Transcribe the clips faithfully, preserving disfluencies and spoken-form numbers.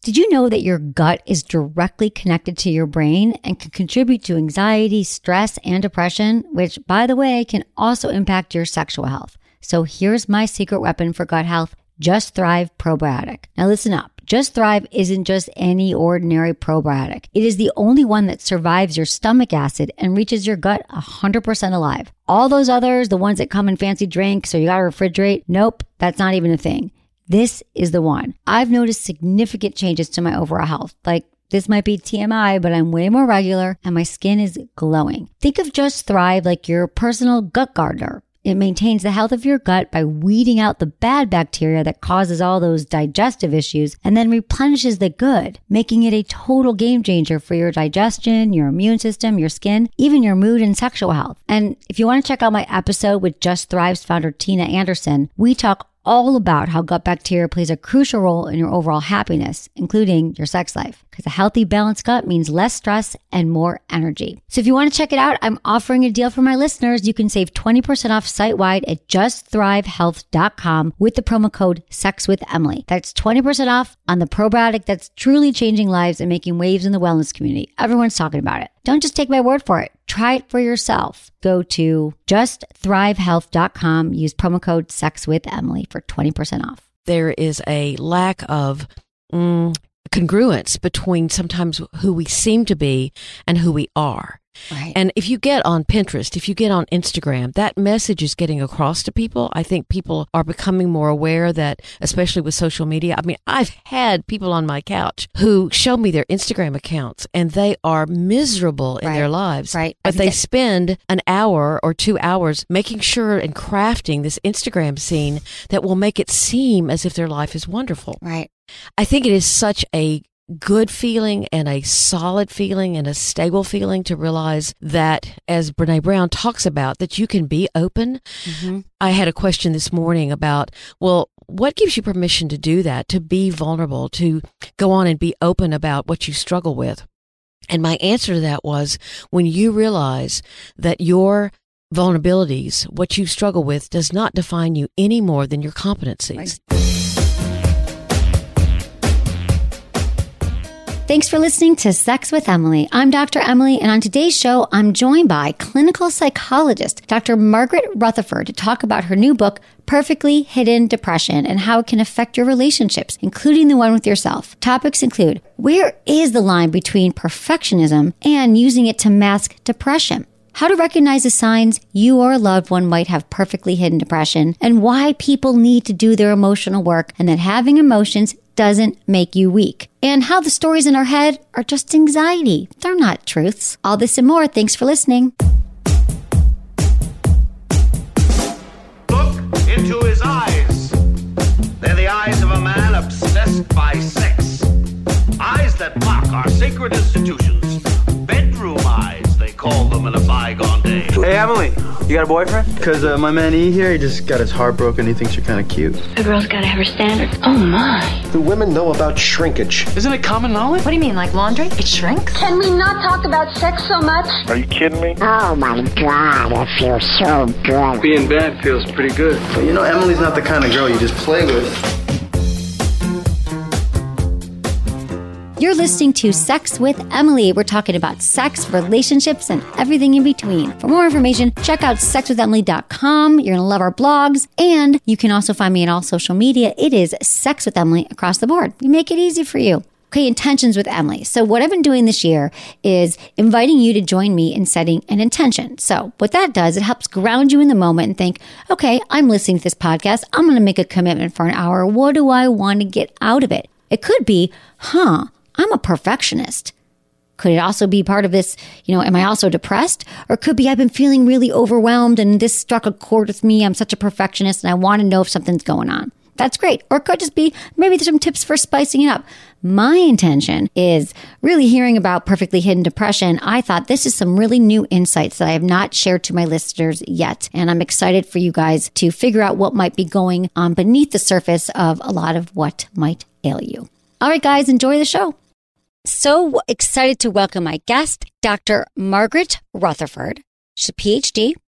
Did you know that your gut is directly connected to your brain and can contribute to anxiety, stress, and depression, which, by the way, can also impact your sexual health? So here's my secret weapon for gut health, Just Thrive Probiotic. Now listen up. Just Thrive isn't just any ordinary probiotic. It is the only one that survives your stomach acid and reaches your gut one hundred percent alive. All those others, the ones that come in fancy drinks or you gotta refrigerate, nope, that's not even a thing. This is the one. I've noticed significant changes to my overall health. Like, this might be T M I, but I'm way more regular and my skin is glowing. Think of Just Thrive like your personal gut gardener. It maintains the health of your gut by weeding out the bad bacteria that causes all those digestive issues and then replenishes the good, making it a total game changer for your digestion, your immune system, your skin, even your mood and sexual health. And if you want to check out my episode with Just Thrive's founder, Tina Anderson, we talk all about how gut bacteria plays a crucial role in your overall happiness, including your sex life. Because a healthy, balanced gut means less stress and more energy. So if you want to check it out, I'm offering a deal for my listeners. You can save twenty percent off site-wide at just thrive health dot com with the promo code SEXWITHEMILY. That's twenty percent off on the probiotic that's truly changing lives and making waves in the wellness community. Everyone's talking about it. Don't just take my word for it. Try it for yourself. Go to just thrive health dot com. Use promo code SEXWITHEMILY for twenty percent off. There is a lack of mm, congruence between sometimes who we seem to be and who we are. Right. And if you get on Pinterest, if you get on Instagram, that message is getting across to people. I think people are becoming more aware that, especially with social media, I mean, I've had people on my couch who show me their Instagram accounts and they are miserable in right. their lives. Right. But they spend an hour or two hours making sure and crafting this Instagram scene that will make it seem as if their life is wonderful. Right. I think it is such a good feeling and a solid feeling and a stable feeling to realize that, as Brene Brown talks about, that you can be open. Mm-hmm. I had a question this morning about, well, what gives you permission to do that, to be vulnerable, to go on and be open about what you struggle with? And my answer to that was, when you realize that your vulnerabilities, what you struggle with, does not define you any more than your competencies. Right. Thanks for listening to Sex with Emily. I'm Doctor Emily, and on today's show, I'm joined by clinical psychologist Doctor Margaret Rutherford to talk about her new book, Perfectly Hidden Depression, and how it can affect your relationships, including the one with yourself. Topics include, where is the line between perfectionism and using it to mask depression? How to recognize the signs you or a loved one might have perfectly hidden depression, and why people need to do their emotional work, and that having emotions doesn't make you weak. And how the stories in our head are just anxiety. They're not truths. All this and more. Thanks for listening. Look into his eyes. They're the eyes of a man obsessed by sex. Eyes that mock our sacred institutions. Bedroom eyes, they call them in a bygone day. Hey, Emily, you got a boyfriend? Because uh, my man E here, he just got his heart broken. He thinks you're kind of cute. A girl's got to have her standards. Oh, my. Do women know about shrinkage? Isn't it common knowledge? What do you mean, like laundry? It shrinks? Can we not talk about sex so much? Are you kidding me? Oh, my God, it feels so good. Being bad feels pretty good. But you know, Emily's not the kind of girl you just play with. You're listening to Sex with Emily. We're talking about sex, relationships, and everything in between. For more information, check out sex with emily dot com. You're going to love our blogs. And you can also find me on all social media. It is Sex with Emily across the board. We make it easy for you. Okay, intentions with Emily. So what I've been doing this year is inviting you to join me in setting an intention. So what that does, it helps ground you in the moment and think, okay, I'm listening to this podcast. I'm going to make a commitment for an hour. What do I want to get out of it? It could be, huh, I'm a perfectionist. Could it also be part of this, you know, am I also depressed? Or it could be I've been feeling really overwhelmed and this struck a chord with me. I'm such a perfectionist and I want to know if something's going on. That's great. Or it could just be maybe there's some tips for spicing it up. My intention is really hearing about perfectly hidden depression. I thought this is some really new insights that I have not shared to my listeners yet. And I'm excited for you guys to figure out what might be going on beneath the surface of a lot of what might ail you. All right, guys, enjoy the show. So excited to welcome my guest, Doctor Margaret Rutherford. She's a P H D,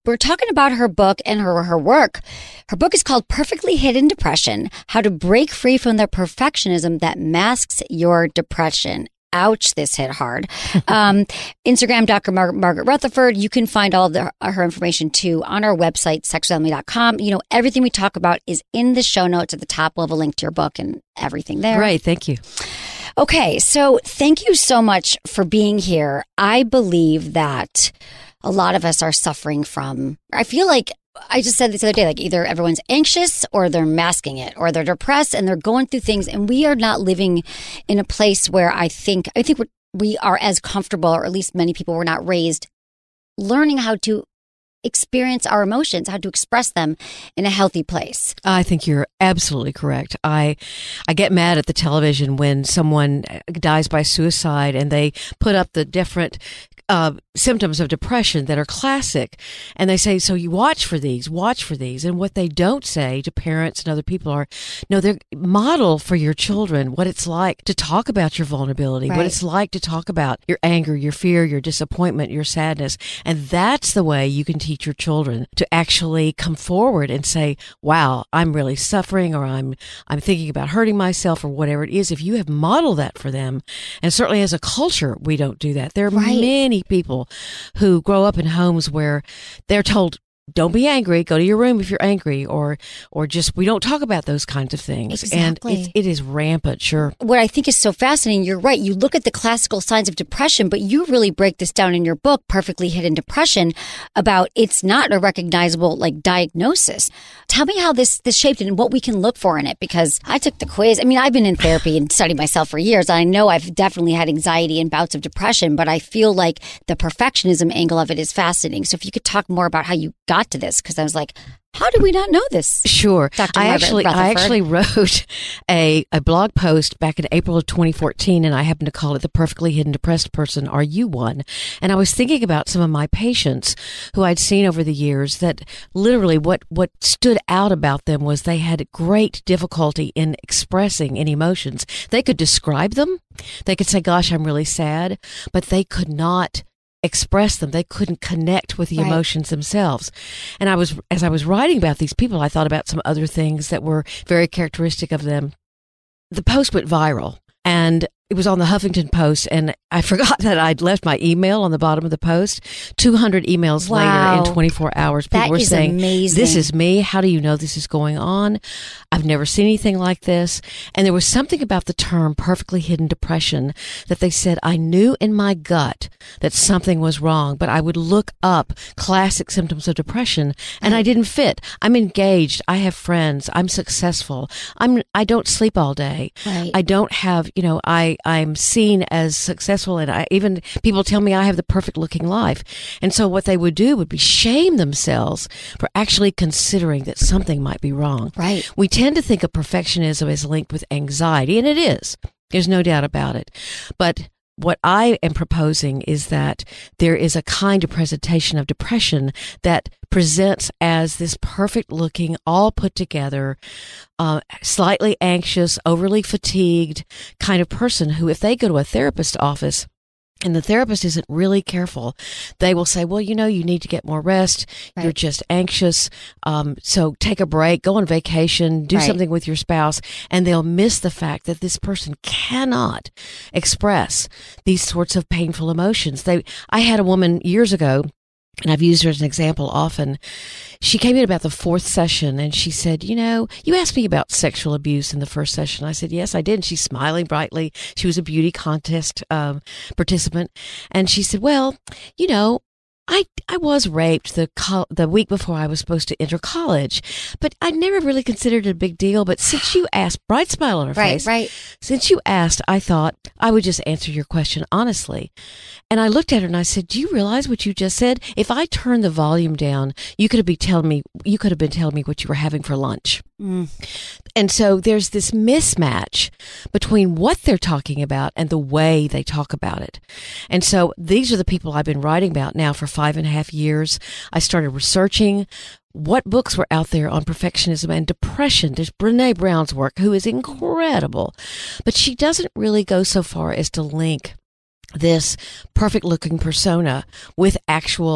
We're talking about her book and her, her work. Her book is called Perfectly Hidden Depression, How to Break Free from the Perfectionism That Masks Your Depression. Ouch, this hit hard. Um, Instagram, Doctor Mar- Margaret Rutherford. You can find all of the, her information too on our website, sexual emily dot com. You know, everything we talk about is in the show notes at the top. We'll have a link to your book and everything there. Great, thank you. Okay, so thank you so much for being here. I believe that a lot of us are suffering from, I feel like, I just said this the other day, like either everyone's anxious or they're masking it or they're depressed and they're going through things. And we are not living in a place where I think, I think we're, we are as comfortable, or at least many people were not raised learning how to experience our emotions, how to express them in a healthy place. I think you're absolutely correct. I I get mad at the television when someone dies by suicide and they put up the different uh, symptoms of depression that are classic. And they say, so you watch for these, watch for these. And what they don't say to parents and other people are, no, they're model for your children what it's like to talk about your vulnerability, right. what it's like to talk about your anger, your fear, your disappointment, your sadness. And that's the way you can teach your children to actually come forward and say, wow, I'm really suffering, or I'm, I'm thinking about hurting myself, or whatever it is. If you have modeled that for them, and certainly as a culture, we don't do that. There are right. many people who grow up in homes where they're told, don't be angry, go to your room if you're angry, or or just, we don't talk about those kinds of things. Exactly. And it, it is rampant, sure. What I think is so fascinating, you're right, you look at the classical signs of depression, but you really break this down in your book, Perfectly Hidden Depression, about it's not a recognizable like diagnosis. Tell me how this, this shaped it and what we can look for in it, because I took the quiz. I mean, I've been in therapy and studied myself for years. I know I've definitely had anxiety and bouts of depression, but I feel like the perfectionism angle of it is fascinating. So if you could talk more about how you got to this, because I was like, how did we not know this? Sure. Doctor I Margaret actually, I Rutherford. actually wrote a, a blog post back in April of twenty fourteen, and I happened to call it The Perfectly Hidden Depressed Person. Are you one? And I was thinking about some of my patients who I'd seen over the years that literally what, what stood out about them was they had great difficulty in expressing any emotions. They could describe them. They could say, gosh, I'm really sad, but they could not express them. They couldn't connect with the right. emotions themselves. And I was, as I was writing about these people, I thought about some other things that were very characteristic of them. The post went viral, and it was on the Huffington Post, and I forgot that I'd left my email on the bottom of the post. two hundred emails wow. later in twenty-four hours, people that were is saying, amazing. This is me. How do you know this is going on? I've never seen anything like this. And there was something about the term perfectly hidden depression that they said, I knew in my gut that something was wrong, but I would look up classic symptoms of depression and I didn't fit. I'm engaged. I have friends. I'm successful. I'm, I don't sleep all day. Right. I don't have, you know, I, I'm seen as successful, and I even people tell me I have the perfect looking life. And so what they would do would be shame themselves for actually considering that something might be wrong. Right. We tend to think of perfectionism as linked with anxiety, and it is. There's no doubt about it. But what I am proposing is that there is a kind of presentation of depression that presents as this perfect looking, all put together, uh, slightly anxious, overly fatigued kind of person who, if they go to a therapist's office, and the therapist isn't really careful, they will say, well, you know, you need to get more rest. Right. You're just anxious. Um, so take a break, go on vacation, do right. something with your spouse. And they'll miss the fact that this person cannot express these sorts of painful emotions. They, I had a woman years ago, and I've used her as an example often. She came in about the fourth session and she said, you know, you asked me about sexual abuse in the first session. I said, yes, I did. And she's smiling brightly. She was a beauty contest um, participant. And she said, well, you know, I, I was raped the co- the week before I was supposed to enter college, but I never really considered it a big deal. But since you asked, bright smile on her right, face, right. since you asked, I thought I would just answer your question honestly. And I looked at her and I said, do you realize what you just said? If I turned the volume down, you could have been telling me, you could have been telling me what you were having for lunch. Mm. And so there's this mismatch between what they're talking about and the way they talk about it. And so these are the people I've been writing about now for five and a half years. I started researching what books were out there on perfectionism and depression. There's Brené Brown's work, who is incredible, but she doesn't really go so far as to link this perfect looking persona with actual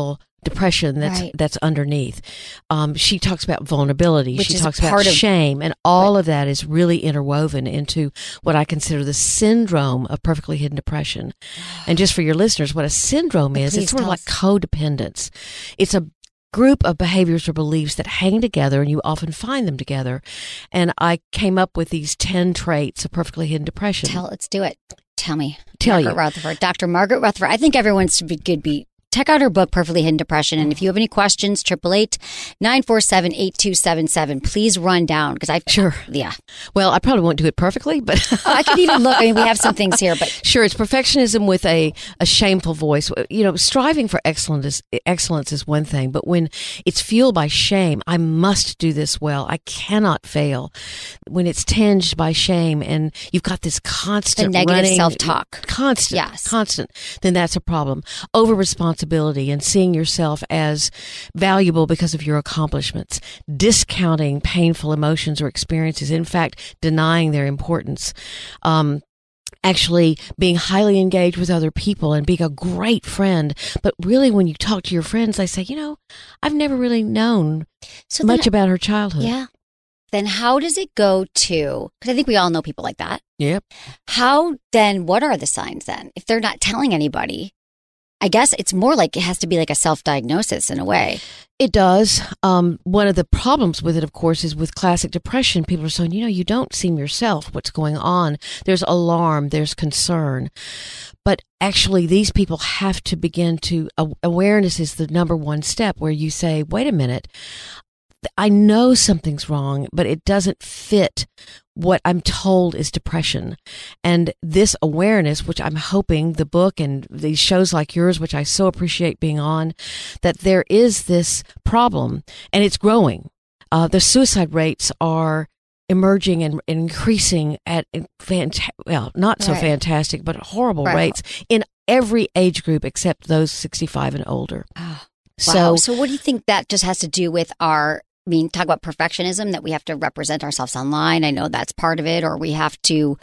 depression that's Right. that's underneath. Um, she talks about vulnerability. Which she is talks part about of- shame, and all of that is really interwoven into what I consider the syndrome of perfectly hidden depression. And just for your listeners, what a syndrome is, Please it's sort of tell like us. codependence. It's a group of behaviors or beliefs that hang together, and you often find them together. And I came up with these ten traits of perfectly hidden depression. Tell, let's do it. Tell me. Tell Margaret you. Rutherford, Doctor Margaret Rutherford. I think everyone should be good. Be check out her book, Perfectly Hidden Depression. And if you have any questions, triple eight nine four seven eight two seven seven. Please run down because I Sure. yeah. Well, I probably won't do it perfectly, but Oh, I could even look. I mean, we have some things here, but sure, it's perfectionism with a, a shameful voice. You know, striving for excellence is, excellence is one thing, but when it's fueled by shame, I must do this well. I cannot fail. When it's tinged by shame and you've got this the constant negative running- self-talk. constant, Yes. constant, then that's a problem. Over responsibility and seeing yourself as valuable because of your accomplishments, discounting painful emotions or experiences, in fact, denying their importance. Um, actually being highly engaged with other people and being a great friend. But really, when you talk to your friends, they say, you know, I've never really known So much then, about her childhood. yeah. Then how does it go to? Because I think we all know people like that. Yep. How then? What are the signs then? If they're not telling anybody, I guess it's more like it has to be like a self-diagnosis in a way. It does. Um, one of the problems with it, of course, is with classic depression. People are saying, you know, you don't seem yourself. What's going on? There's alarm. There's concern. But actually, these people have to begin to, uh, awareness is the number one step where you say, wait a minute, I know something's wrong, but it doesn't fit what I'm told is depression. And this awareness, which I'm hoping the book and these shows like yours, which I so appreciate being on, that there is this problem and it's growing. Uh, the suicide rates are emerging and, and increasing at fanta- well, not so Right. fantastic, but horrible Right. rates in every age group except those sixty-five and older. Oh, So, wow. So what do you think that just has to do with our, I mean, talk about perfectionism, that we have to represent ourselves online. I know that's part of it, or we have to,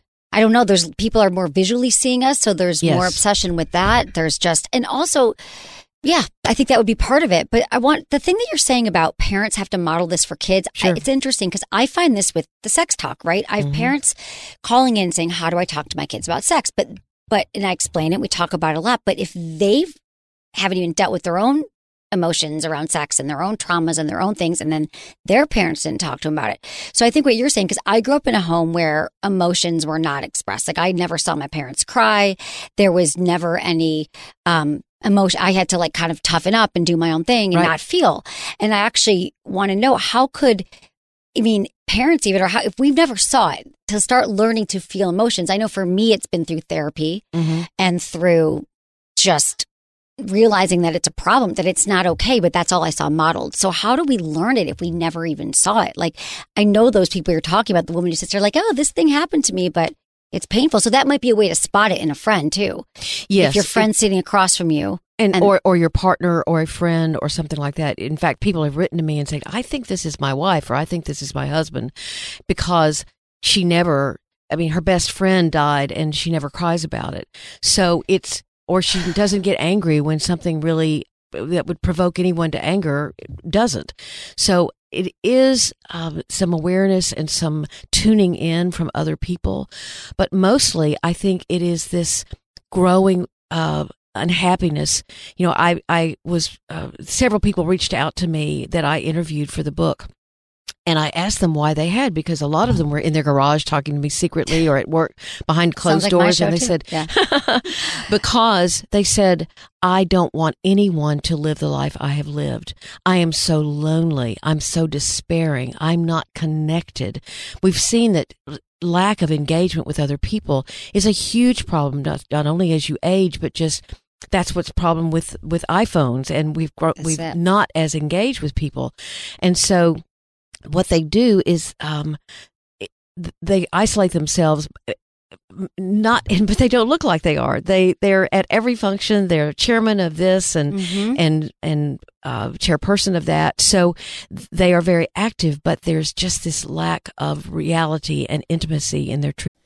I don't know, there's people are more visually seeing us. So there's Yes. more obsession with that. There's just, and also, yeah, I think that would be part of it. But I want the thing that you're saying about parents have to model this for kids. Sure. I, it's interesting because I find this with the sex talk, right? I have Mhm. parents calling in saying, how do I talk to my kids about sex? But, but, and I explain it, we talk about it a lot. But if they haven't even dealt with their own emotions around sex and their own traumas and their own things, and then their parents didn't talk to them about it. So I think what you're saying, because I grew up in a home where emotions were not expressed. Like I never saw my parents cry. There was never any um, emotion. I had to like kind of toughen up and do my own thing and Right. not feel. And I actually want to know, how could, I mean, parents even, or how, if we've never saw it, to start learning to feel emotions. I know for me, it's been through therapy Mhm. and through just realizing that it's a problem, that it's not okay, but that's all I saw modeled. So how do we learn it if we never even saw it? Like, I know those people you're talking about, the woman who sits there like, oh, this thing happened to me, but it's painful. So that might be a way to spot it in a friend too. Yes. If your friend's sitting across from you. And, And- or or your partner or a friend or something like that. In fact, people have written to me and said, I think this is my wife or I think this is my husband, because she never, I mean, her best friend died and she never cries about it. So it's, or she doesn't get angry when something really that would provoke anyone to anger doesn't. So it is um, some awareness and some tuning in from other people. But mostly, I think it is this growing uh, unhappiness. You know, I, I was, uh, several people reached out to me that I interviewed for the book. And I asked them why they had, because a lot of them were in their garage talking to me secretly or at work behind closed Sounds like my doors. show And they too. said, Yeah. because they said, I don't want anyone to live the life I have lived. I am so lonely. I'm so despairing. I'm not connected. We've seen that lack of engagement with other people is a huge problem, not, not only as you age, but just that's what's problem with, with iPhones. And we've, gro- That's we've it. not as engaged with people. And so what they do is, um, they isolate themselves, not, but they don't look like they are. They, they're at every function. They're chairman of this and, Mhm. and, and, uh, chairperson of that. So they are very active, but there's just this lack of reality and intimacy in their truth.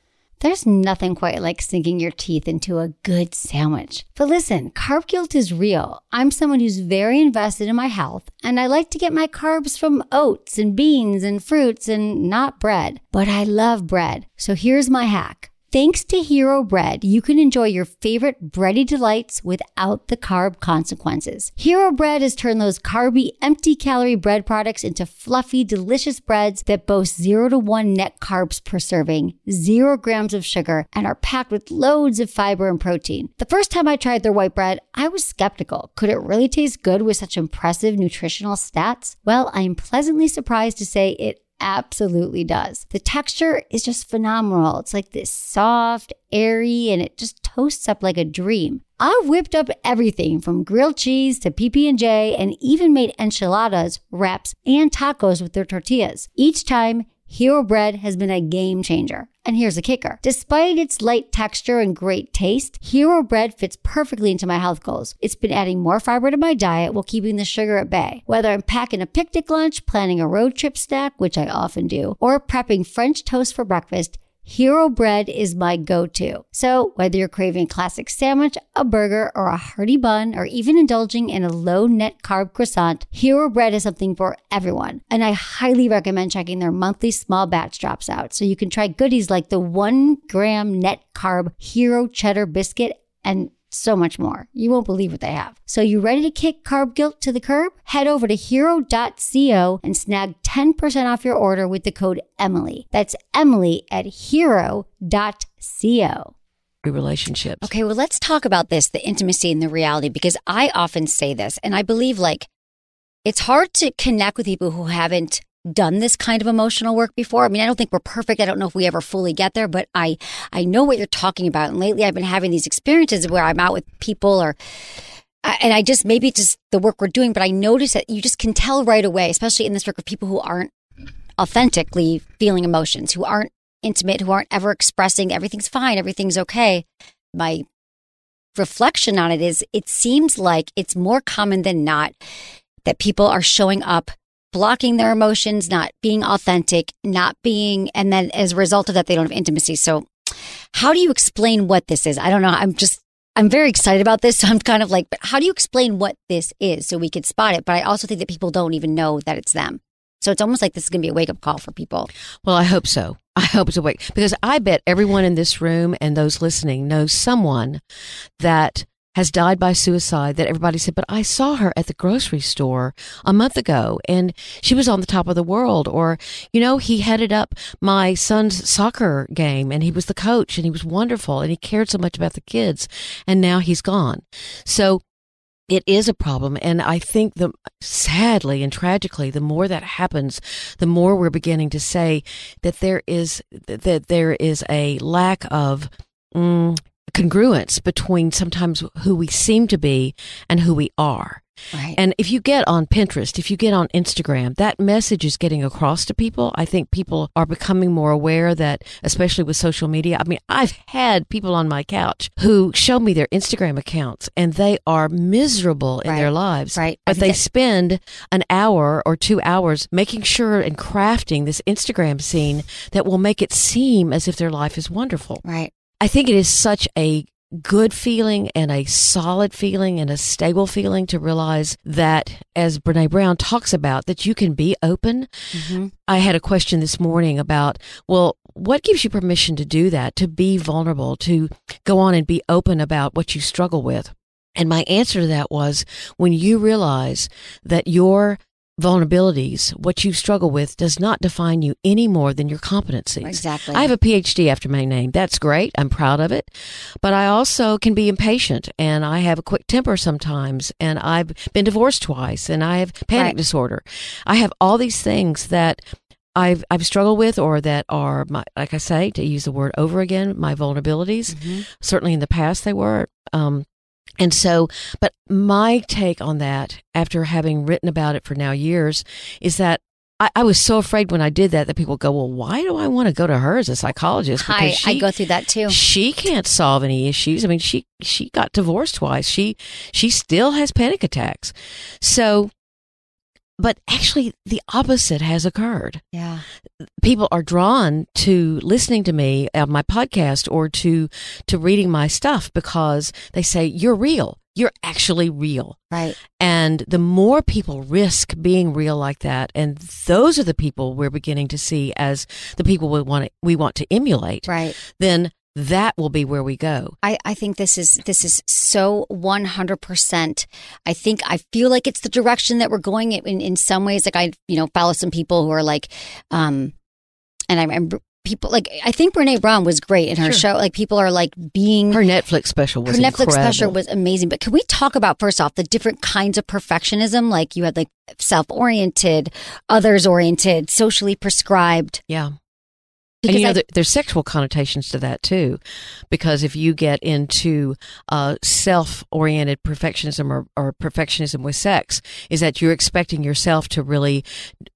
There's nothing quite like sinking your teeth into a good sandwich. But listen, carb guilt is real. I'm someone who's very invested in my health, and I like to get my carbs from oats and beans and fruits and not bread. But I love bread. So here's my hack. Thanks to Hero Bread, you can enjoy your favorite bready delights without the carb consequences. Hero Bread has turned those carby, empty-calorie bread products into fluffy, delicious breads that boast zero to one net carbs per serving, zero grams of sugar, and are packed with loads of fiber and protein. The first time I tried their white bread, I was skeptical. Could it really taste good with such impressive nutritional stats? Well, I am pleasantly surprised to say it absolutely does. The texture is just phenomenal. It's like this soft, airy, and it just toasts up like a dream. I've whipped up everything from grilled cheese to P B and J and even made enchiladas, wraps, and tacos with their tortillas. Each time, Hero Bread has been a game changer. And here's the kicker. Despite its light texture and great taste, Hero Bread fits perfectly into my health goals. It's been adding more fiber to my diet while keeping the sugar at bay. Whether I'm packing a picnic lunch, planning a road trip snack, which I often do, or prepping French toast for breakfast, Hero Bread is my go-to. So whether you're craving a classic sandwich, a burger, or a hearty bun, or even indulging in a low-net carb croissant, Hero Bread is something for everyone. And I highly recommend checking their monthly small batch drops out so you can try goodies like the one gram net carb Hero Cheddar Biscuit and so much more. You won't believe what they have. So you ready to kick carb guilt to the curb? Head over to hero dot co and snag ten percent off your order with the code Emily. That's Emily at hero dot co. Relationships. Okay, well, let's talk about this, the intimacy and the reality, because I often say this, and I believe like it's hard to connect with people who haven't done this kind of emotional work before. I mean, I don't think we're perfect. I don't know if we ever fully get there, but I, I know what you're talking about. And lately I've been having these experiences where I'm out with people or, and I just, maybe it's just the work we're doing, but I notice that you just can tell right away, especially in this work of people who aren't authentically feeling emotions, who aren't intimate, who aren't ever expressing everything's fine, everything's okay. My reflection on it is it seems like it's more common than not that people are showing up blocking their emotions, not being authentic, not being, and then as a result of that, they don't have intimacy. So how do you explain what this is? I don't know. I'm just, I'm very excited about this. So I'm kind of like, but how do you explain what this is so we could spot it? But I also think that people don't even know that it's them. So it's almost like this is going to be a wake up call for people. Well, I hope so. I hope it's a wake, because I bet everyone in this room and those listening knows someone that has died by suicide that everybody said, but I saw her at the grocery store a month ago and she was on the top of the world. Or, you know, he headed up my son's soccer game and he was the coach and he was wonderful and he cared so much about the kids and now he's gone. So it is a problem. And I think the sadly and tragically, the more that happens, the more we're beginning to say that there is, that there is a lack of, mm, congruence between sometimes who we seem to be and who we are. Right. And if you get on Pinterest, if you get on Instagram, that message is getting across to people. I think people are becoming more aware that, especially with social media. I mean, I've had people on my couch who show me their Instagram accounts and they are miserable in right. their lives. Right. But they that- spend an hour or two hours making sure and crafting this Instagram scene that will make it seem as if their life is wonderful. Right. I think it is such a good feeling and a solid feeling and a stable feeling to realize that, as Brené Brown talks about, that you can be open. Mm-hmm. I had a question this morning about, well, what gives you permission to do that, to be vulnerable, to go on and be open about what you struggle with? And my answer to that was, when you realize that your vulnerabilities, what you struggle with, does not define you any more than your competencies. Exactly. I have a P H D after my name. That's great. I'm proud of it. But I also can be impatient and I have a quick temper sometimes. And I've been divorced twice and I have panic right. disorder. I have all these things that I've I've struggled with, or that are, my, like I say, to use the word over again, my vulnerabilities. Mm-hmm. Certainly in the past they were. Um, And so, but my take on that, after having written about it for now years, is that I, I was so afraid when I did that, that people go, well, why do I want to go to her as a psychologist? Because I, she, I go through that too. She can't solve any issues. I mean, she, she got divorced twice. She, she still has panic attacks. So but actually the opposite has occurred. Yeah. People are drawn to listening to me on my podcast or to to reading my stuff because they say, you're real. You're actually real. Right. And the more people risk being real like that, and those are the people we're beginning to see as the people we want to, we want to emulate, right, then that will be where we go. I, I think this is this is so one hundred percent. I think I feel like it's the direction that we're going in in some ways. Like I, you know, follow some people who are like, um, and I remember people like, I think Brene Brown was great in her Sure. show. Like people are like being. Her Netflix special was Her Netflix incredible. special was amazing. But can we talk about, first off, the different kinds of perfectionism? Like you had like self-oriented, others-oriented, socially prescribed. Yeah. Because and you know, I, there, there's sexual connotations to that too, because if you get into uh, self-oriented perfectionism or, or perfectionism with sex, is that you're expecting yourself to really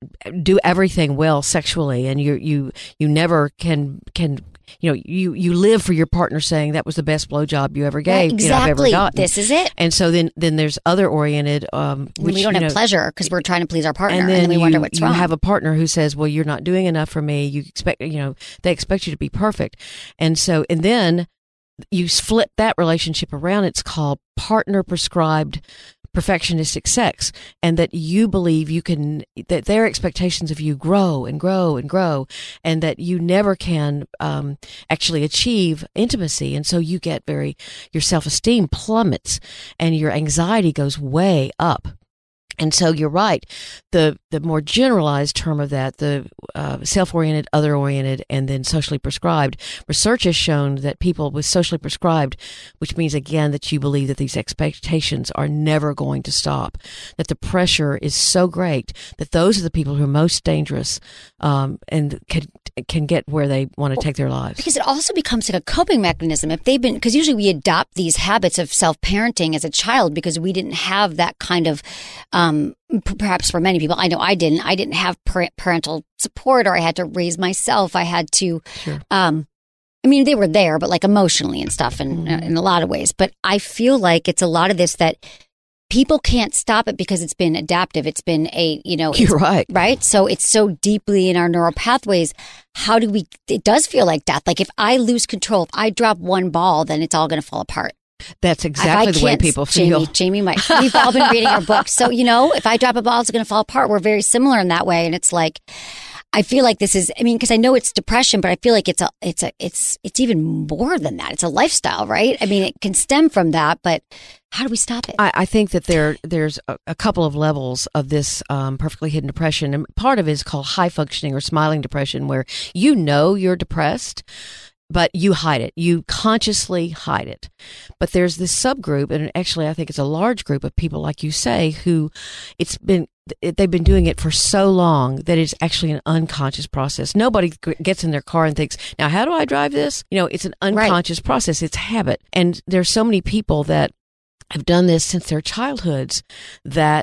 do everything well sexually, and you you you never can can. You know, you, you live for your partner saying that was the best blowjob you ever gave. Right, exactly. You know, I've ever gotten. This is it. And so then, then there's other oriented, um, which we don't you have know, pleasure because we're trying to please our partner, and and then, then, we you, wonder what's you wrong. have a partner who says, "Well, you're not doing enough for me. You expect, you know, they expect you to be perfect." And so, and then you flip that relationship around. It's called partner prescribed perfectionistic sex, and that you believe you can, that their expectations of you grow and grow and grow, and that you never can um, actually achieve intimacy. And so you get very, your self-esteem plummets and your anxiety goes way up. And so you're right. The the more generalized term of that, the uh, self-oriented, other-oriented, and then socially prescribed, research has shown that people with socially prescribed, which means, again, that you believe that these expectations are never going to stop, that the pressure is so great that those are the people who are most dangerous um, and can can get where they want to take their lives. Because it also becomes like a coping mechanism. If they've been, because usually we adopt these habits of self-parenting as a child because we didn't have that kind of, um, p- perhaps for many people, I know I didn't, I didn't have par- parental support, or I had to raise myself. I had to, Sure. um, I mean, they were there, but like emotionally and stuff and Mm-hmm. in a lot of ways. But I feel like it's a lot of this that people can't stop it because it's been adaptive. It's been a, you know, You're right. Right. So it's so deeply in our neural pathways. How do we, it does feel like death. Like if I lose control, if I drop one ball, then it's all going to fall apart. That's exactly If I the way can't- people Jamie, feel. Jamie might, we've all been reading our books. So, you know, if I drop a ball, it's going to fall apart. We're very similar in that way. And it's like, I feel like this is, I mean, because I know it's depression, but I feel like it's a, it's a, it's, it's even more than that. It's a lifestyle, right? I mean, it can stem from that, but how do we stop it? I, I think that there there's a, a couple of levels of this um, perfectly hidden depression, and part of it is called high functioning or smiling depression, where you know you're depressed, but you hide it. You consciously hide it. But there's this subgroup, and actually I think it's a large group of people, like you say, who it's been they've been doing it for so long that it's actually an unconscious process. Nobody gets in their car and thinks, now how do I drive this? You know, it's an unconscious right. process. It's habit. And there's so many people that have done this since their childhoods that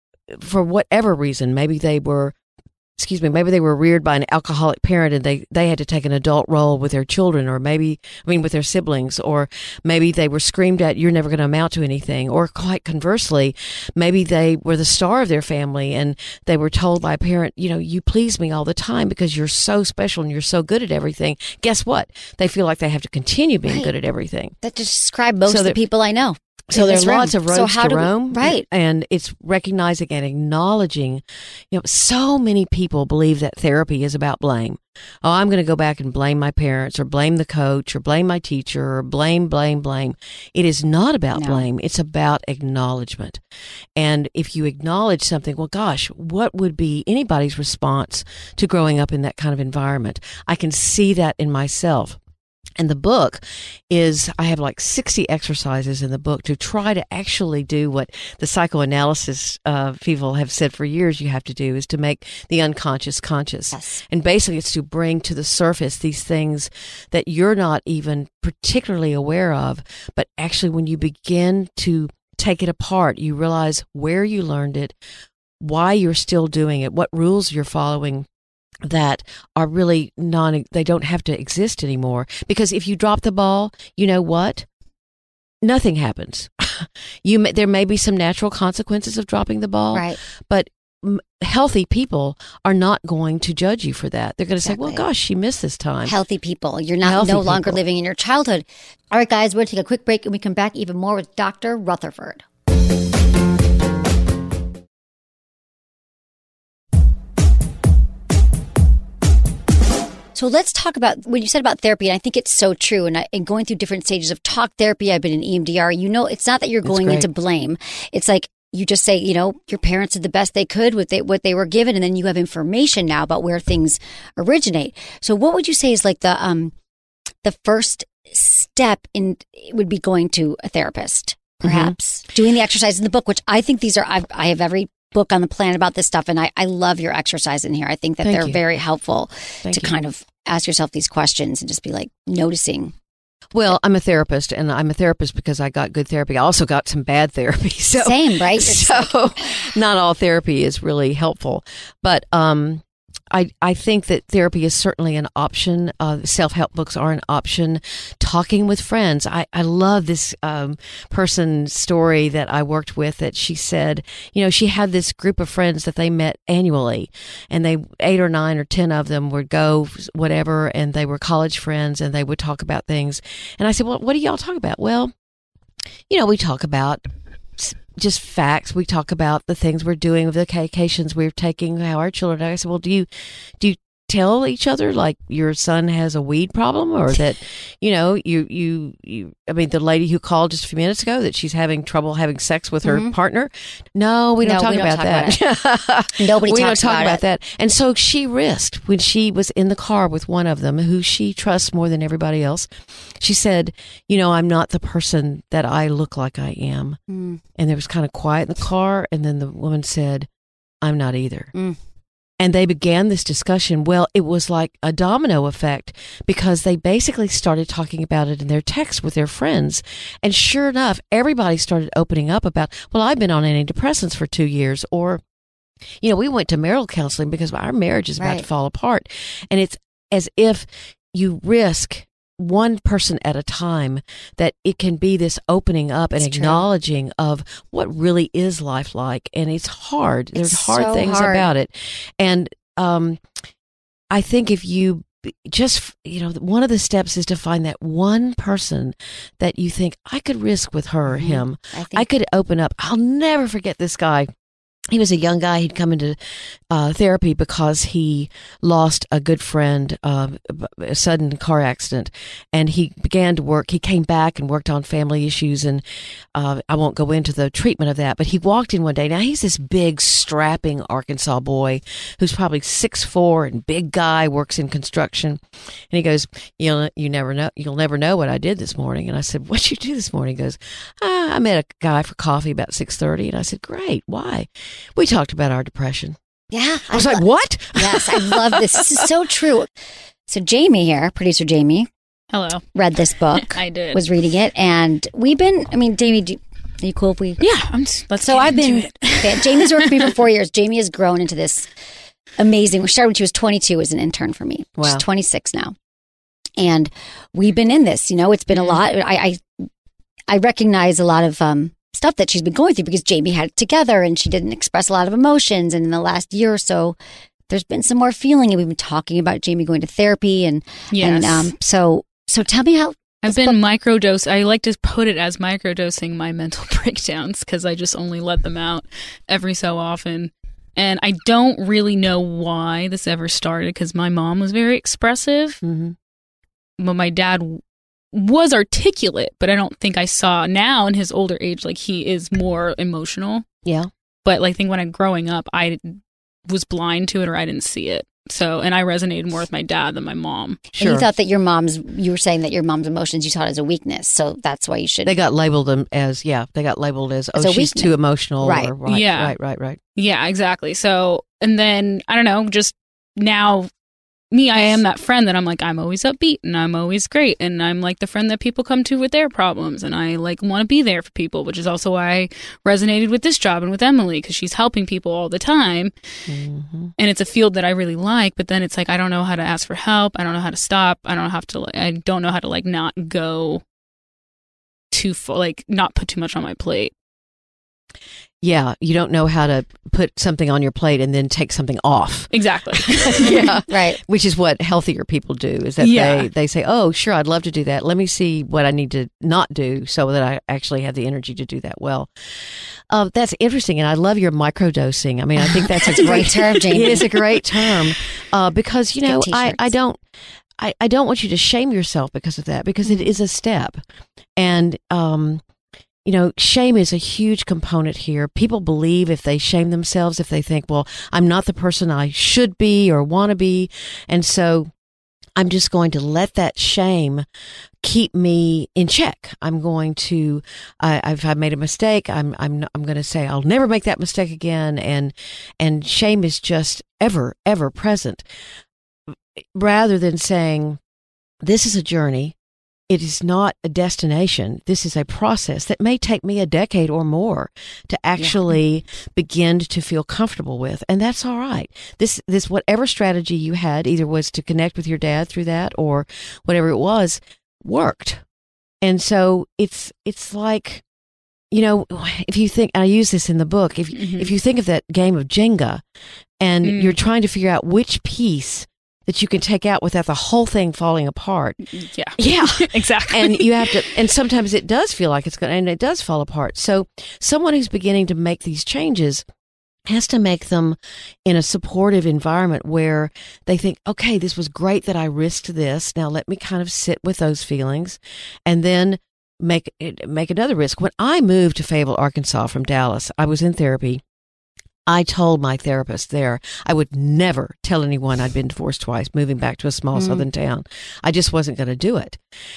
for whatever reason, maybe they were, excuse me, maybe they were reared by an alcoholic parent and they, they had to take an adult role with their children, or maybe, I mean, with their siblings, or maybe they were screamed at, you're never going to amount to anything. Or quite conversely, maybe they were the star of their family and they were told by a parent, you know, you please me all the time because you're so special and you're so good at everything. Guess what? They feel like they have to continue being Right. good at everything. That just describe most So of the that- people I know. So in there this are room. lots of roads So how to do we- Rome, right. And it's recognizing and acknowledging, you know, so many people believe that therapy is about blame. Oh, I'm going to go back and blame my parents or blame the coach or blame my teacher or blame, blame, blame. It is not about No. blame. It's about acknowledgement. And if you acknowledge something, well, gosh, what would be anybody's response to growing up in that kind of environment? I can see that in myself. And the book is, I have like sixty exercises in the book to try to actually do what the psychoanalysis uh, people have said for years you have to do, is to make the unconscious conscious. Yes. And basically it's to bring to the surface these things that you're not even particularly aware of, but actually when you begin to take it apart, you realize where you learned it, why you're still doing it, what rules you're following that are really non, they don't have to exist anymore. Because if you drop the ball, you know what? Nothing happens. You may, there may be some natural consequences of dropping the ball, Right. but m- healthy people are not going to judge you for that. They're going to Exactly. say, well, gosh, she missed this time. Healthy people. You're not Healthy no longer people. living in your childhood. All right, guys, we're going to take a quick break and we come back even more with Doctor Rutherford. So let's talk about what you said about therapy. And I think it's so true. And, I, and going through different stages of talk therapy, I've been in E M D R. You know, it's not that you're That's going great. into blame. It's like you just say, you know, your parents did the best they could with they, what they were given. And then you have information now about where things originate. So what would you say is like the um the first step in would be going to a therapist, perhaps mm-hmm. doing the exercise in the book, which I think these are, I've, I have every book on the planet about this stuff. And I, I love your exercise in here. I think that Thank they're you. very helpful Thank to you. kind of ask yourself these questions and just be like noticing. Well, I'm a therapist, and I'm a therapist because I got good therapy. I also got some bad therapy. So, Same, right? It's So not all therapy is really helpful. But um, I, I think that therapy is certainly an option. Uh, self-help books are an option. Talking with friends. I, I love this um, person's story that I worked with that she said, you know, she had this group of friends that they met annually, and they, eight or nine or ten of them would go whatever, and they were college friends, and they would talk about things. And I said, well, what do y'all talk about? Well, you know, we talk about just facts. We talk about the things we're doing, the vacations we're taking, how our children are. I said, well, do you, do you tell each other like your son has a weed problem, or that, you know, you, you, you, I mean, the lady who called just a few minutes ago that she's having trouble having sex with her Mm-hmm. partner. No, we don't No, talk we don't about talk that. Nobody we don't talks talk about about it. that. And so she risked when she was in the car with one of them who she trusts more than everybody else. She said, you know, I'm not the person that I look like I am. Mm. And there was kind of quiet in the car. And then the woman said, I'm not either. Mm. And they began this discussion. Well, it was like a domino effect because they basically started talking about it in their text with their friends. And sure enough, everybody started opening up about, well, I've been on antidepressants for two years. Or, you know, we went to marital counseling because our marriage is about Right. to fall apart. And it's as if you risk one person at a time, that it can be this opening up and It's true. acknowledging of what really is life like. And it's hard. There's It's hard so things hard. about it. And um, I think if you just, you know, one of the steps is to find that one person that you think, I could risk with her or Mhm. him. I think I could open up. I'll never forget this guy. He was a young guy. He'd come into uh, therapy because he lost a good friend, uh, a sudden car accident, and he began to work. He came back and worked on family issues, and uh, I won't go into the treatment of that, but he walked in one day. Now, he's this big, strapping Arkansas boy who's probably six foot four and big guy, works in construction, and he goes, "You'll you never know. You'll never know what I did this morning." And I said, "What'd you do this morning?" He goes, ah, "I met a guy for coffee about six thirty," and I said, "Great, why?" We talked about our depression. yeah. I was lo- like, what? Yes, I love this. This is so true. So Jamie here, producer Jamie, Hello. read this book. I did. Was reading it, and we've been. I mean, Jamie, do, are you cool if we? Yeah. I'm. s- Let's. So get I've into been. it. Okay, Jamie's worked for me for four years. Jamie has grown into this amazing. We started when she was twenty-two as an intern for me. Wow. She's twenty-six now, and we've been in this. You know, it's been a lot. I I, I recognize a lot of um, stuff that she's been going through because Jamie had it together and she didn't express a lot of emotions. And in the last year or so, there's been some more feeling, and we've been talking about Jamie going to therapy, and Yes. and um, so so tell me how. I've been microdose. I like to put it as microdosing my mental breakdowns because I just only let them out every so often. And I don't really know why this ever started because my mom was very expressive, Mm-hmm. but my dad w- was articulate, but I don't think I saw now in his older age, like he is more emotional. Yeah. But like, I think when I'm growing up, I was blind to it or I didn't see it. So, and I resonated more with my dad than my mom. And you thought that your mom's, you were saying that your mom's emotions you saw it as a weakness. So that's why you should. They got labeled them as, yeah, they got labeled as, As oh, a she's weakness. too emotional. Right. Or, right. Yeah. Right, right, right. Yeah, exactly. So, and then I don't know, just now, me, I am that friend that I'm like, I'm always upbeat and I'm always great. And I'm like the friend that people come to with their problems. And I like want to be there for people, which is also why I resonated with this job and with Emily because she's helping people all the time. Mm-hmm. And it's a field that I really like. But then it's like, I don't know how to ask for help. I don't know how to stop. I don't have to, like, I don't know how to like not go too full, like not put too much on my plate. Yeah, you don't know how to put something on your plate and then take something off. Exactly. Yeah, right. Which is what healthier people do, is that Yeah. they, they say, oh, sure, I'd love to do that. Let me see what I need to not do so that I actually have the energy to do that well. Uh, that's interesting, and I love your microdosing. I mean, I think that's, That's a a great great term, Jamie. It is a great term uh, because, you Get know, I, t-shirts. I don't... I, I don't want you to shame yourself because of that, because it is a step. And, um, you know, shame is a huge component here. People believe if they shame themselves, if they think, well, I'm not the person I should be or want to be. And so I'm just going to let that shame keep me in check. I'm going to, I, I've, I've made a mistake. I'm, I'm, I'm going to say, I'll never make that mistake again. And, and shame is just ever, ever present. Rather than saying, this is a journey, it is not a destination. This is a process that may take me a decade or more to actually yeah. begin to feel comfortable with. And that's all right. This, this, whatever strategy you had, either was to connect with your dad through that or whatever it was, worked. And so it's, it's like, you know, if you think, I use this in the book, if, mm-hmm. if you think of that game of Jenga and mm. you're trying to figure out which piece that you can take out without the whole thing falling apart. Yeah. Yeah. Exactly. And you have to, and sometimes it does feel like it's going to, and it does fall apart. So someone who's beginning to make these changes has to make them in a supportive environment where they think, okay, this was great that I risked this. Now let me kind of sit with those feelings and then make make another risk. When I moved to Fayetteville, Arkansas from Dallas, I was in therapy. I told my therapist there I would never tell anyone I'd been divorced twice, moving back to a small mm. southern town. I just wasn't going to do it.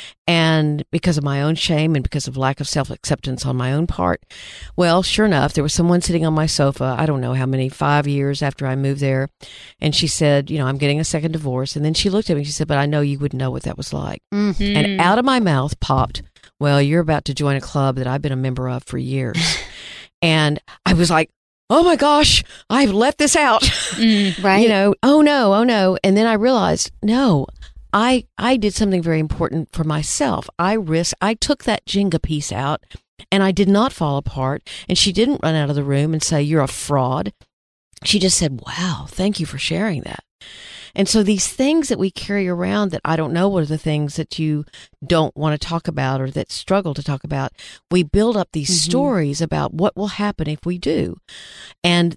And because of my own shame and because of lack of self-acceptance on my own part, well, sure enough, there was someone sitting on my sofa, I don't know how many, five years after I moved there. And she said, you know, I'm getting a second divorce. And then she looked at me and she said, but I know you wouldn't know what that was like. Mm-hmm. And out of my mouth popped, well, you're about to join a club that I've been a member of for years. And I was like, oh my gosh, I've let this out. Mm, right. You know, oh no, oh no. And then I realized, no, I I did something very important for myself. I risked, I took that Jenga piece out and I did not fall apart. And she didn't run out of the room and say, you're a fraud. She just said, wow, thank you for sharing that. And so these things that we carry around that I don't know what are the things that you don't want to talk about or that struggle to talk about, we build up these mm-hmm. stories about what will happen if we do. And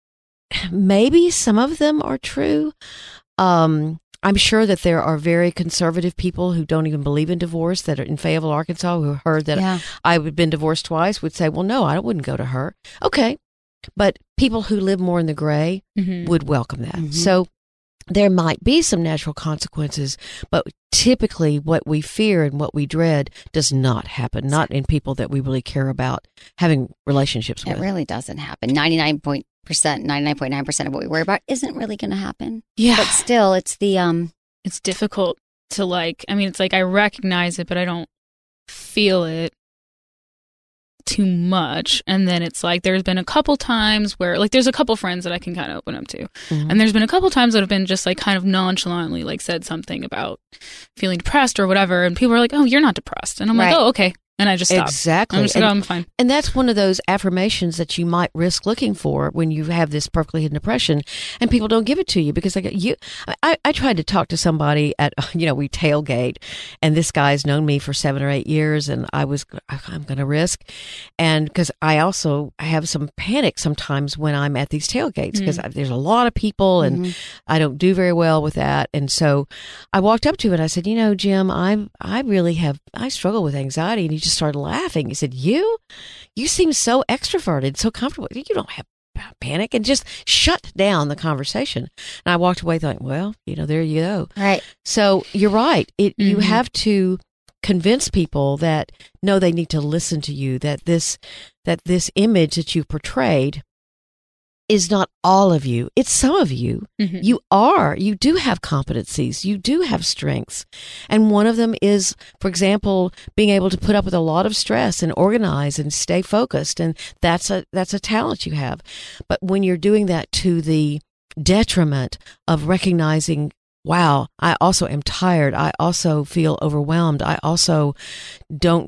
maybe some of them are true. Um, I'm sure that there are very conservative people who don't even believe in divorce that are in Fayetteville, Arkansas, who heard that yeah. I had been divorced twice would say, well, no, I wouldn't go to her. Okay. But people who live more in the gray mm-hmm. would welcome that. Mm-hmm. So there might be some natural consequences, but typically what we fear and what we dread does not happen, not in people that we really care about having relationships with. It really doesn't happen. ninety-nine percent, ninety-nine point nine percent of what we worry about isn't really going to happen. Yeah. But still, it's the... um. It's difficult to like, I mean, it's like I recognize it, but I don't feel it too much. And then it's like there's been a couple times where like there's a couple friends that I can kind of open up to, mm-hmm. and there's been a couple times that have been just like kind of nonchalantly like said something about feeling depressed or whatever, and people are like, oh, you're not depressed, and I'm right. like, oh, okay. And I just stop. Exactly. I'm just like, oh, I'm fine. And that's one of those affirmations that you might risk looking for when you have this perfectly hidden depression and people don't give it to you because like you, I, I tried to talk to somebody at, you know, we tailgate and this guy's known me for seven or eight years and I was, I'm going to risk. And because I also have some panic sometimes when I'm at these tailgates because mm-hmm. there's a lot of people and mm-hmm. I don't do very well with that. And so I walked up to him and I said, you know, Jim, I'm, I really have, I struggle with anxiety. And he just started laughing. He said, you, you seem so extroverted, so comfortable. You don't have panic, and just shut down the conversation. And I walked away thinking, well, you know, there you go. Right. So you're right. It, mm-hmm. you have to convince people that, no, they need to listen to you, that this, that this image that you portrayed is not all of you. It's some of you. Mm-hmm. You are. You do have competencies. You do have strengths. And one of them is, for example, being able to put up with a lot of stress and organize and stay focused. And that's a, that's a talent you have. But when you're doing that to the detriment of recognizing, wow, I also am tired. I also feel overwhelmed. I also don't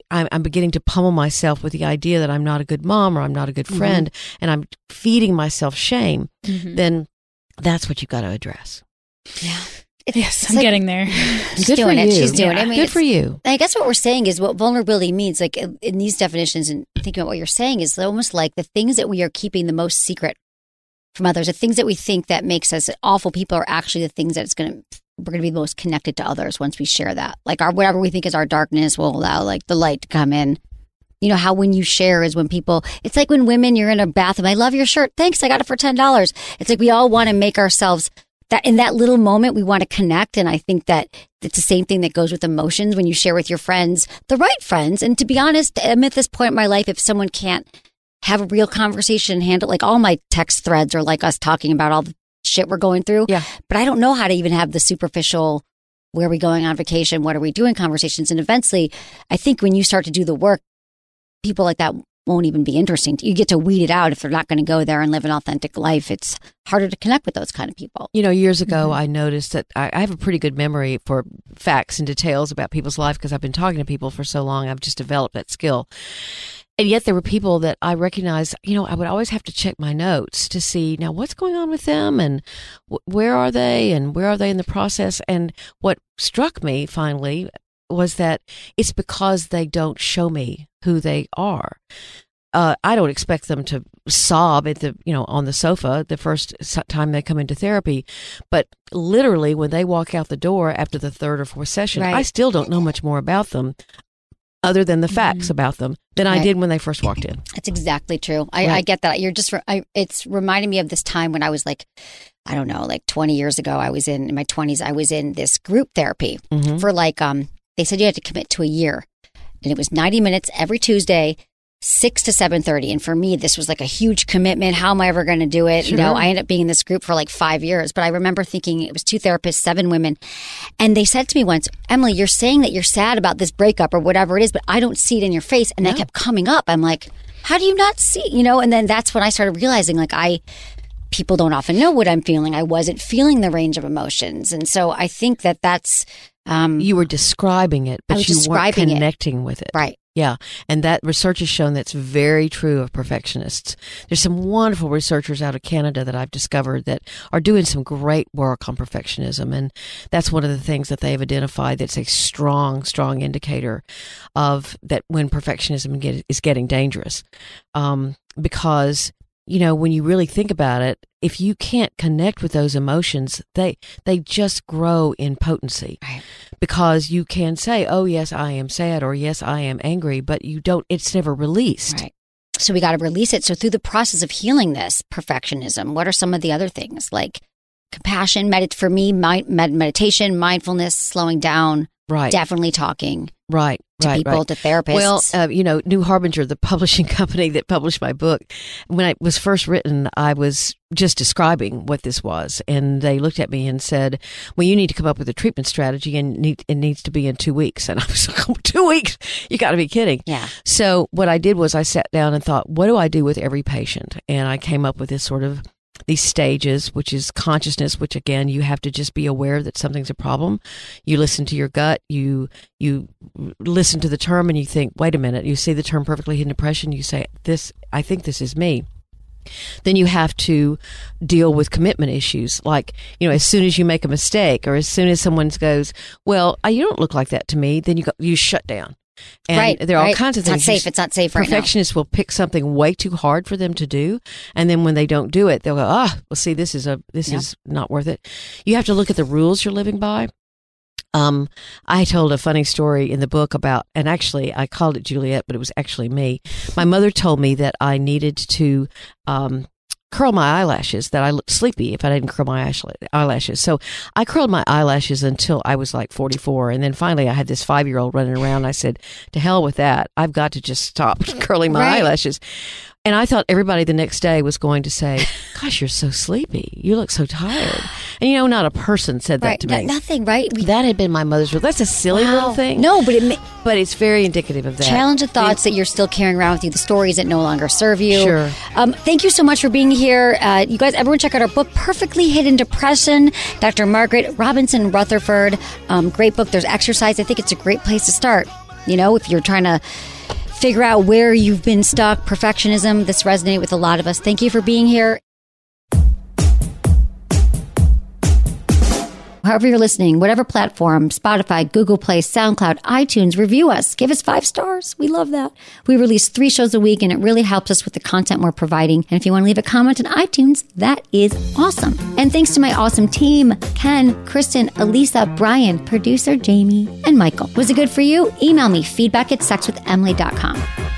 I'm, I'm beginning to pummel myself with the idea that I'm not a good mom or I'm not a good friend, mm-hmm. and I'm feeding myself shame, mm-hmm. then that's what you've got to address. Yeah. Yes, I'm like, getting there. She's Good doing for it. you. She's doing yeah. it. I mean, Good for you. I guess what we're saying is what vulnerability means, like in these definitions and thinking about what you're saying, is almost like the things that we are keeping the most secret from others, the things that we think that makes us awful people are actually the things that it's going to, we're going to be the most connected to others once we share that. Like our, whatever we think is our darkness will allow like the light to come in. You know how when you share is when people, it's like when women, you're in a bathroom, I love your shirt. Thanks. I got it for ten dollars. It's like we all want to make ourselves that in that little moment, we want to connect. And I think that it's the same thing that goes with emotions when you share with your friends, the right friends. And to be honest, I'm at this point in my life, if someone can't have a real conversation and handle, like all my text threads are like us talking about all the shit we're going through. Yeah. But I don't know how to even have the superficial, where are we going on vacation? What are we doing conversations? And eventually, I think when you start to do the work, people like that won't even be interesting. You get to weed it out if they're not going to go there and live an authentic life. It's harder to connect with those kind of people. You know, years ago, mm-hmm. I noticed that I, I have a pretty good memory for facts and details about people's life because I've been talking to people for so long. I've just developed that skill. And yet there were people that I recognized, you know, I would always have to check my notes to see, now, what's going on with them and w- where are they and where are they in the process? And what struck me finally was that it's because they don't show me who they are. Uh, I don't expect them to sob at the, you know, on the sofa the first time they come into therapy, but literally when they walk out the door after the third or fourth session, right. I still don't know much more about them other than the facts mm-hmm. about them than right. I did when they first walked in. That's exactly true. I, right. I get that. You're just, I, it's reminding me of this time when I was like, I don't know, like twenty years ago, I was in, in my twenties, I was in this group therapy mm-hmm. for like, um, they said you had to commit to a year. And it was ninety minutes every Tuesday, six to seven thirty. And for me, this was like a huge commitment. How am I ever going to do it? Sure. You know, I ended up being in this group for like five years. But I remember thinking it was two therapists, seven women. And they said to me once, Emily, you're saying that you're sad about this breakup or whatever it is, but I don't see it in your face. And no. that kept coming up. I'm like, how do you not see? You know, and then that's when I started realizing like I... people don't often know what I'm feeling. I wasn't feeling the range of emotions. And so I think that that's... Um, you were describing it, but you weren't connecting it. with it. Right. Yeah. And that research has shown that's very true of perfectionists. There's some wonderful researchers out of Canada that I've discovered that are doing some great work on perfectionism. And that's one of the things that they've identified that's a strong, strong indicator of that when perfectionism get, is getting dangerous. Um, because... you know, when you really think about it, if you can't connect with those emotions, they they just grow in potency. Right. Because you can say, oh, yes, I am sad, or yes, I am angry, but you don't, it's never released. Right. So we got to release it. So through the process of healing this perfectionism, what are some of the other things like compassion, med- for me, med- meditation, mindfulness, slowing down, right. definitely talking. Right. To right, people, right. to therapists. Well, uh, you know, New Harbinger, the publishing company that published my book, when it was first written, I was just describing what this was. And they looked at me and said, well, you need to come up with a treatment strategy and need, it needs to be in two weeks. And I was like, oh, two weeks? You got to be kidding. Yeah. So what I did was I sat down and thought, what do I do with every patient? And I came up with this sort of these stages, which is consciousness, which again, you have to just be aware that something's a problem. You listen to your gut, you you listen to the term and you think, wait a minute, you see the term perfectly hidden depression, you say, this, I think this is me. Then you have to deal with commitment issues. Like, you know, as soon as you make a mistake or as soon as someone goes, well, you don't look like that to me, then you go, you shut down. And right, there are all right. kinds of it's things. It's not safe. It's not safe right now. Perfectionists will pick something way too hard for them to do, and then when they don't do it, they'll go, "Ah, well, see, this is a this yep. is not worth it." You have to look at the rules you're living by. Um, I told a funny story in the book about, and actually, I called it Juliet, but it was actually me. My mother told me that I needed to. Um, curl my eyelashes, that I looked sleepy if I didn't curl my eyelashes. So I curled my eyelashes until I was like forty-four. And then finally I had this five-year-old running around. I said, to hell with that. I've got to just stop curling my right. eyelashes. And I thought everybody the next day was going to say, gosh, you're so sleepy. You look so tired. And, you know, not a person said that right. to me. No, nothing, right? We, that had been my mother's rule. That's a silly wow. little thing. No, but it ma- but it's very indicative of that. Challenge the thoughts it, that you're still carrying around with you, the stories that no longer serve you. Sure. Um, thank you so much for being here. Uh, you guys, everyone check out our book, Perfectly Hidden Depression, Doctor Margaret Robinson Rutherford. Um, great book. There's exercise. I think it's a great place to start. You know, if you're trying to figure out where you've been stuck, perfectionism, this resonated with a lot of us. Thank you for being here. However you're listening, whatever platform, Spotify, Google Play, SoundCloud, iTunes, review us. Give us five stars. We love that. We release three shows a week, and it really helps us with the content we're providing. And if you want to leave a comment on iTunes, that is awesome. And thanks to my awesome team, Ken, Kristen, Elisa, Brian, producer Jamie, and Michael. Was it good for you? Email me, feedback at sex with emily dot com.